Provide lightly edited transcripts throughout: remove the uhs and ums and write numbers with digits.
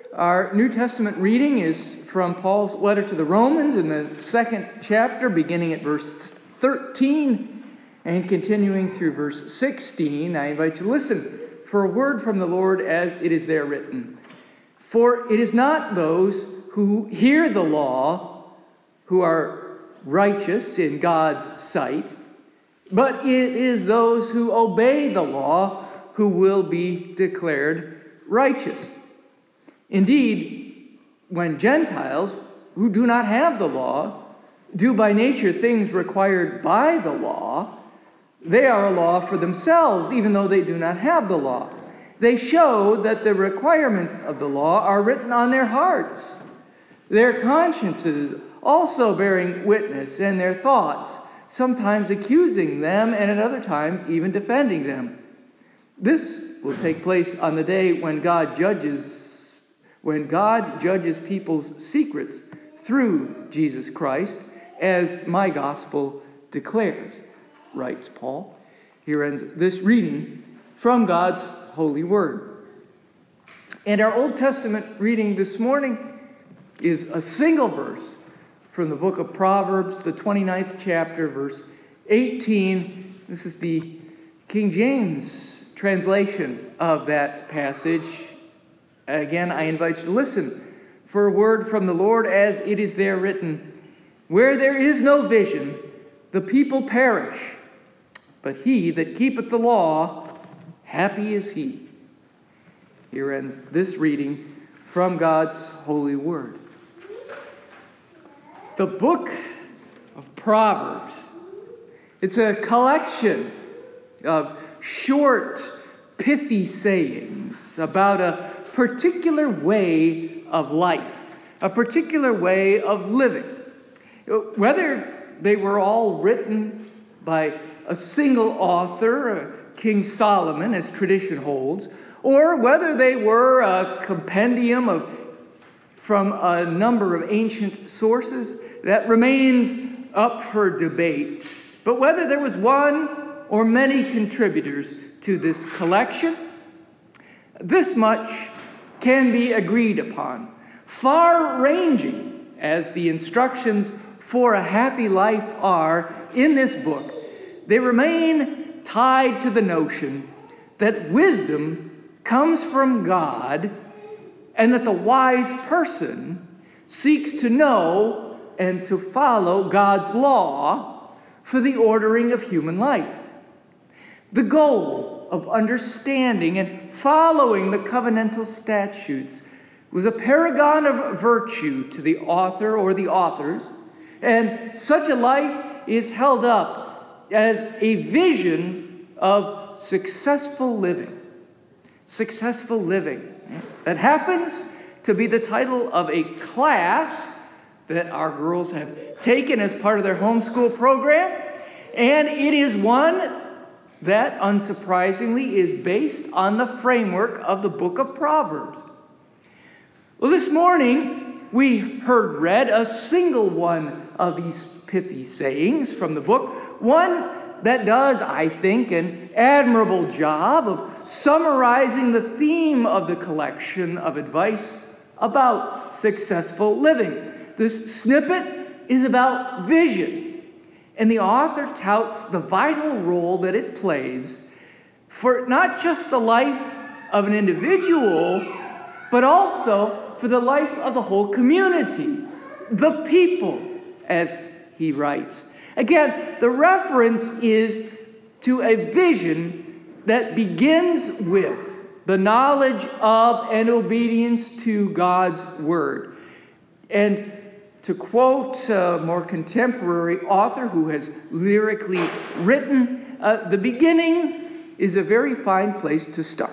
Our New Testament reading is from Paul's letter to the Romans in the second chapter, beginning at verse 13 and continuing through verse 16. I invite you to listen for a word from the Lord as it is there written. For it is not those who hear the law who are righteous in God's sight, but it is those who obey the law who will be declared righteous. Indeed, when Gentiles who do not have the law do by nature things required by the law, they are a law for themselves, even though they do not have the law. They show that the requirements of the law are written on their hearts, their consciences also bearing witness, and their thoughts, sometimes accusing them and at other times even defending them. This will take place on the day when God judges people's secrets through Jesus Christ, as my gospel declares, writes Paul. Here ends this reading from God's holy word. And our Old Testament reading this morning is a single verse from the book of Proverbs, the 29th chapter, verse 18. This is the King James translation of that passage. Again, I invite you to listen for a word from the Lord as it is there written. Where there is no vision, the people perish, but he that keepeth the law, happy is he. Here ends this reading from God's holy word. The book of Proverbs, it's a collection of short, pithy sayings about a particular way of life, a particular way of living. Whether they were all written by a single author, King Solomon, as tradition holds, or whether they were a compendium from a number of ancient sources, that remains up for debate. But whether there was one or many contributors to this collection, this much can be agreed upon. Far-ranging as the instructions for a happy life are in this book, they remain tied to the notion that wisdom comes from God and that the wise person seeks to know and to follow God's law for the ordering of human life. The goal of understanding and following the covenantal statutes was a paragon of virtue to the author or the authors, and such a life is held up as a vision of successful living. Successful living. That happens to be the title of a class that our girls have taken as part of their homeschool program, and it is one that, unsurprisingly, is based on the framework of the book of Proverbs. Well, this morning, we heard read a single one of these pithy sayings from the book, one that does, I think, an admirable job of summarizing the theme of the collection of advice about successful living. This snippet is about vision. And the author touts the vital role that it plays for not just the life of an individual, but also for the life of the whole community, the people, as he writes. Again, the reference is to a vision that begins with the knowledge of and obedience to God's word. And to quote a more contemporary author who has lyrically written, the beginning is a very fine place to start.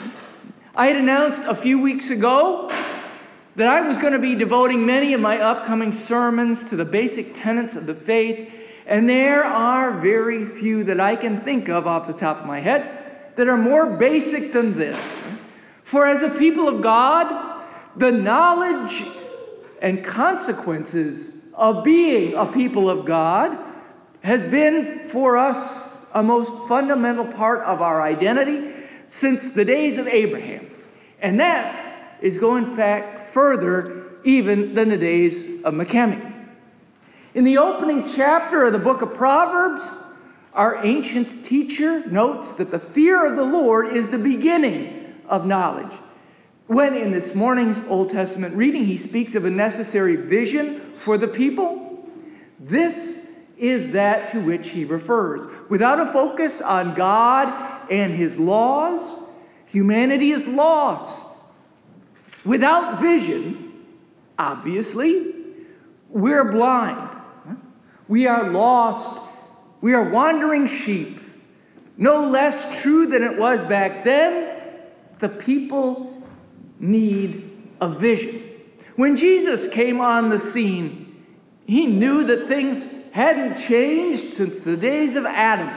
I had announced a few weeks ago that I was going to be devoting many of my upcoming sermons to the basic tenets of the faith, and there are very few that I can think of off the top of my head that are more basic than this. For as a people of God, the knowledge and consequences of being a people of God has been for us a most fundamental part of our identity since the days of Abraham. And that is going back further even than the days of McKeming. In the opening chapter of the book of Proverbs, our ancient teacher notes that the fear of the Lord is the beginning of knowledge. When in this morning's Old Testament reading, he speaks of a necessary vision for the people, this is that to which he refers. Without a focus on God and his laws, humanity is lost. Without vision, obviously, we're blind. We are lost. We are wandering sheep. No less true than it was back then, the people need a vision. When Jesus came on the scene, he knew that things hadn't changed since the days of Adam.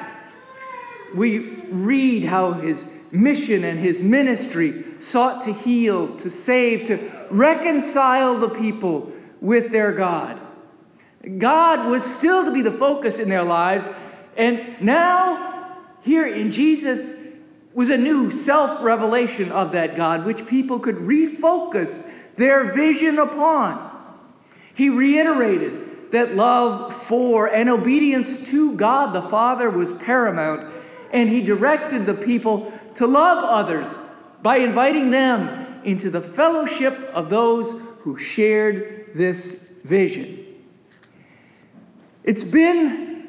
We read how his mission and his ministry sought to heal, to save, to reconcile the people with their God. God was still to be the focus in their lives, and now, here in Jesus, was a new self-revelation of that God, which people could refocus their vision upon. He reiterated that love for and obedience to God the Father was paramount, and he directed the people to love others by inviting them into the fellowship of those who shared this vision. It's been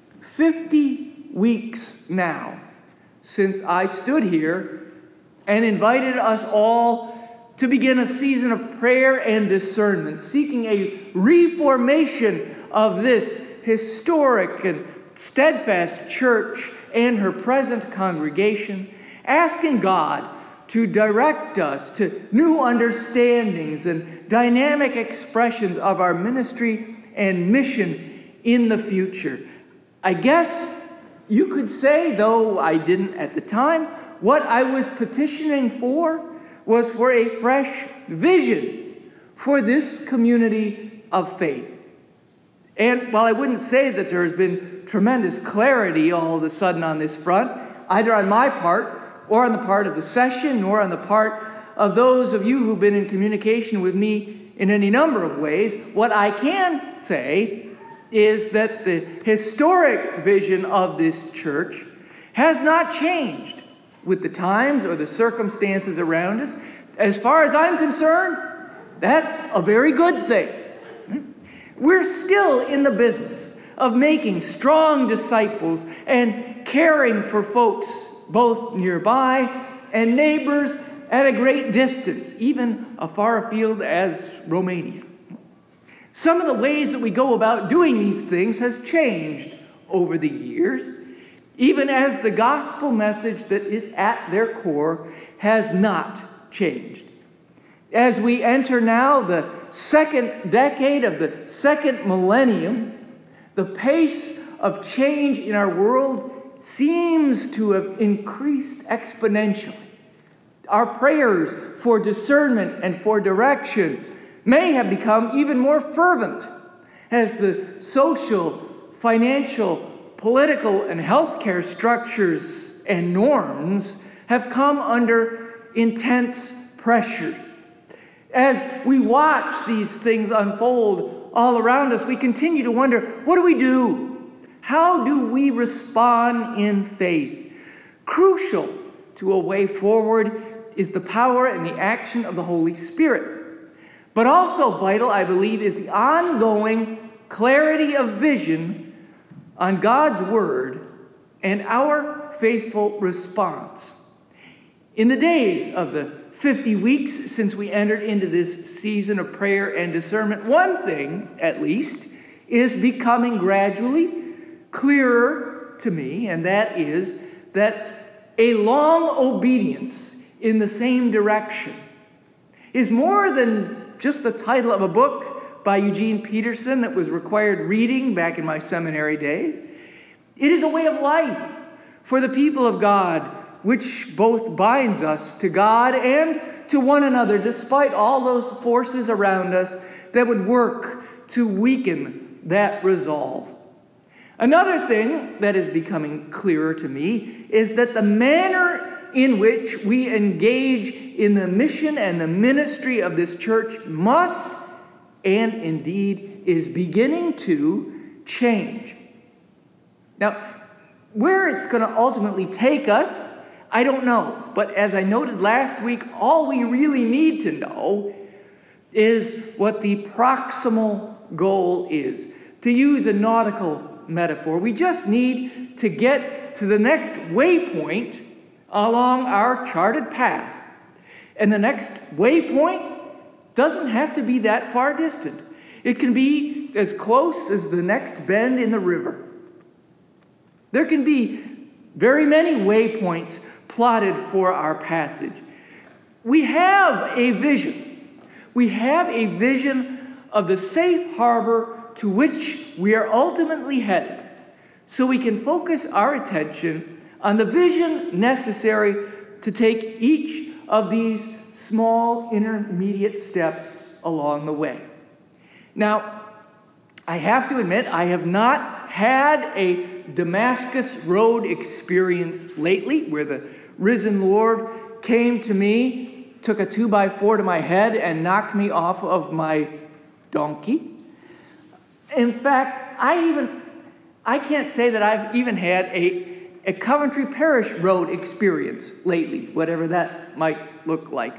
50 weeks now since I stood here and invited us all to begin a season of prayer and discernment, seeking a reformation of this historic and steadfast church and her present congregation, asking God to direct us to new understandings and dynamic expressions of our ministry and mission in the future. I guess you could say, though I didn't at the time, what I was petitioning for was for a fresh vision for this community of faith. And while I wouldn't say that there has been tremendous clarity all of a sudden on this front, either on my part or on the part of the session, nor on the part of those of you who've been in communication with me in any number of ways, what I can say is that the historic vision of this church has not changed with the times or the circumstances around us. As far as I'm concerned, that's a very good thing. We're still in the business of making strong disciples and caring for folks both nearby and neighbors at a great distance, even as far afield as Romania. Some of the ways that we go about doing these things has changed over the years, even as the gospel message that is at their core has not changed. As we enter now the second decade of the second millennium, the pace of change in our world seems to have increased exponentially. Our prayers for discernment and for direction may have become even more fervent as the social, financial, political, and healthcare structures and norms have come under intense pressures. As we watch these things unfold all around us, we continue to wonder, what do we do? How do we respond in faith? Crucial to a way forward is the power and the action of the Holy Spirit. But also vital, I believe, is the ongoing clarity of vision on God's Word and our faithful response. In the days of the 50 weeks since we entered into this season of prayer and discernment, one thing, at least, is becoming gradually clearer to me, and that is that a long obedience in the same direction is more than just the title of a book by Eugene Peterson that was required reading back in my seminary days. It is a way of life for the people of God, which both binds us to God and to one another, despite all those forces around us that would work to weaken that resolve. Another thing that is becoming clearer to me is that the manner in which we engage in the mission and the ministry of this church must, and indeed is beginning to, change. Now, where it's going to ultimately take us, I don't know. But as I noted last week, all we really need to know is what the proximal goal is. To use a nautical metaphor, we just need to get to the next waypoint along our charted path. And the next waypoint doesn't have to be that far distant. It can be as close as the next bend in the river. There can be very many waypoints plotted for our passage. We have a vision. We have a vision of the safe harbor to which we are ultimately headed, so we can focus our attention on the vision necessary to take each of these small intermediate steps along the way. Now, I have to admit, I have not had a Damascus Road experience lately where the risen Lord came to me, took a 2x4 to my head, and knocked me off of my donkey. In fact, I can't say that I've even had a Coventry Parish Road experience lately, whatever that might look like.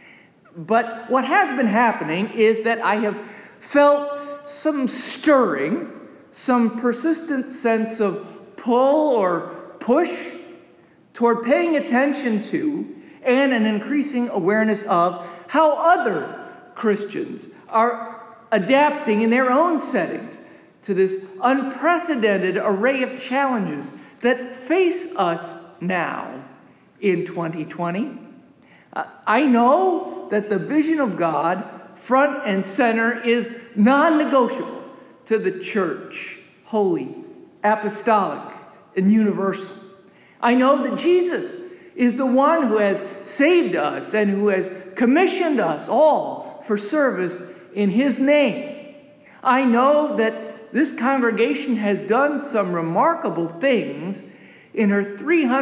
But what has been happening is that I have felt some stirring, some persistent sense of pull or push toward paying attention to and an increasing awareness of how other Christians are adapting in their own settings to this unprecedented array of challenges that face us now in 2020. I know that the vision of God, front and center, is non-negotiable to the church, holy, apostolic, and universal. I know that Jesus is the one who has saved us and who has commissioned us all for service in his name. I know that this congregation has done some remarkable things in her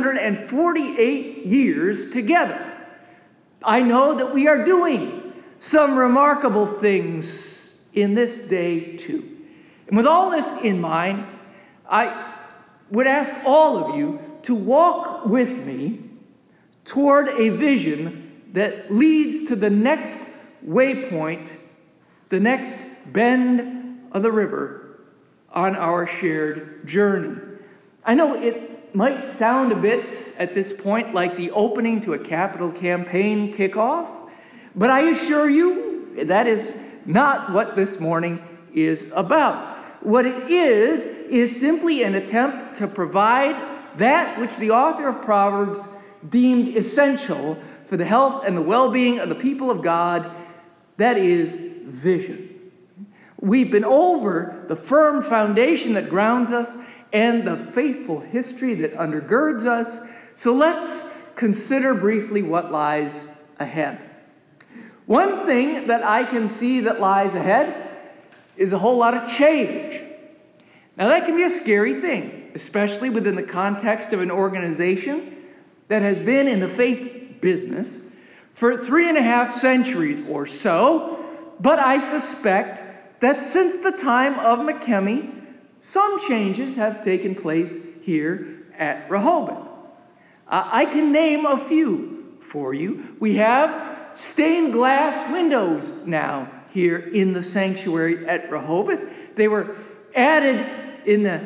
348 years together. I know that we are doing some remarkable things in this day too. And with all this in mind, I would ask all of you to walk with me toward a vision that leads to the next waypoint, the next bend of the river on our shared journey. I know it might sound a bit at this point like the opening to a capital campaign kickoff, but I assure you that is not what this morning is about. What it is simply an attempt to provide that which the author of Proverbs deemed essential for the health and the well-being of the people of God, that is vision. We've been over the firm foundation that grounds us and the faithful history that undergirds us, so let's consider briefly what lies ahead. One thing that I can see that lies ahead is a whole lot of change. Now that can be a scary thing, especially within the context of an organization that has been in the faith business for 3.5 centuries or so, but I suspect that since the time of McKemey, some changes have taken place here at Rehoboth. I can name a few for you. We have stained glass windows now here in the sanctuary at Rehoboth. They were added in the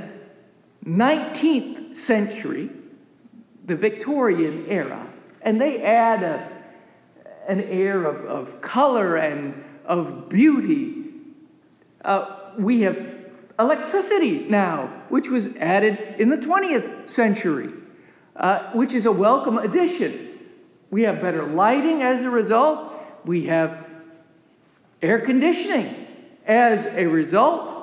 19th century, the Victorian era, and they add an air of color and of beauty. We have electricity now, which was added in the 20th century, which is a welcome addition. We have better lighting as a result. We have air conditioning as a result.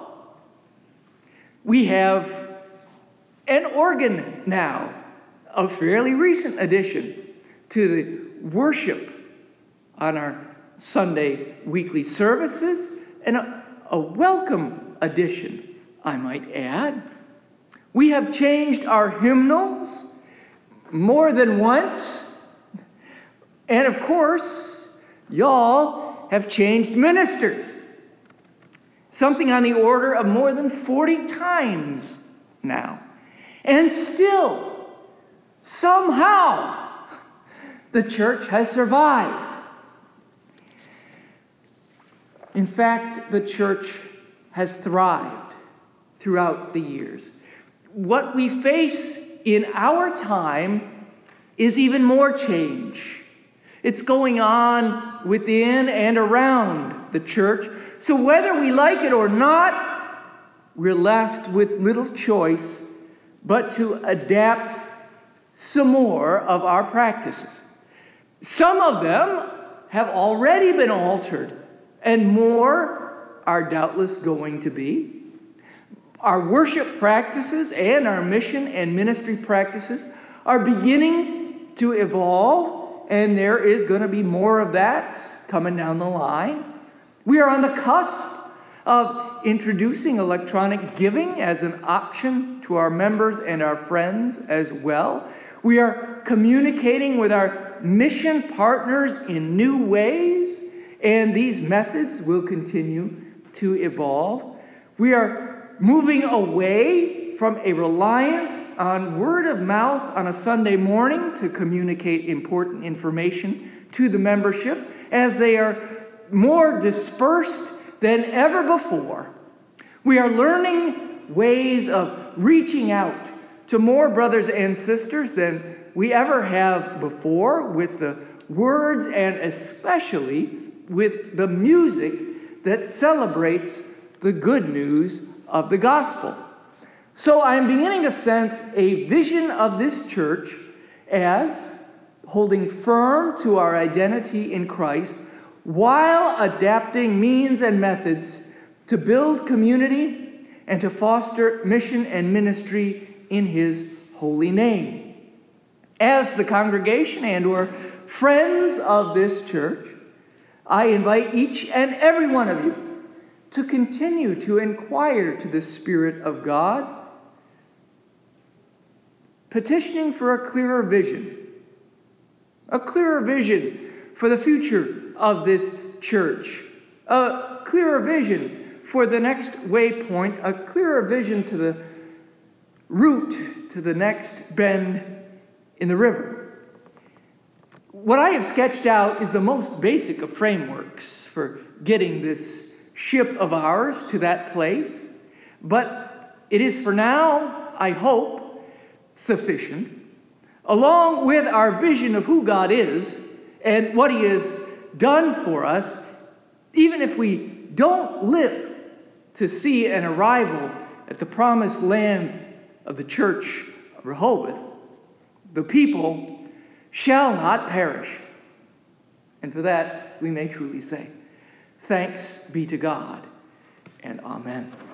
We have an organ now, a fairly recent addition to the worship on our Sunday weekly services, and a welcome addition, I might add. We have changed our hymnals more than once And of course, y'all have changed ministers. Something on the order of more than 40 times now. And still, somehow, the church has survived. In fact, the church has thrived throughout the years. What we face in our time is even more change. It's going on within and around the church. So whether we like it or not, we're left with little choice but to adapt some more of our practices. Some of them have already been altered, and more are doubtless going to be. Our worship practices and our mission and ministry practices are beginning to evolve, and there is going to be more of that coming down the line. We are on the cusp of introducing electronic giving as an option to our members and our friends as well. We are communicating with our mission partners in new ways, and these methods will continue to evolve. We are moving away from a reliance on word of mouth on a Sunday morning to communicate important information to the membership as they are more dispersed than ever before. We are learning ways of reaching out to more brothers and sisters than we ever have before with the words and especially with the music that celebrates the good news of the gospel. So I'm beginning to sense a vision of this church as holding firm to our identity in Christ while adapting means and methods to build community and to foster mission and ministry in His holy name. As the congregation and/or friends of this church, I invite each and every one of you to continue to inquire to the Spirit of God, petitioning for a clearer vision for the future of this church, a clearer vision for the next waypoint, a clearer vision to the route to the next bend in the river. What I have sketched out is the most basic of frameworks for getting this ship of ours to that place, but it is for now, I hope, sufficient, along with our vision of who God is and what He has done for us, even if we don't live to see an arrival at the promised land of the church of Rehoboth, the people shall not perish. And for that, we may truly say, thanks be to God, and amen.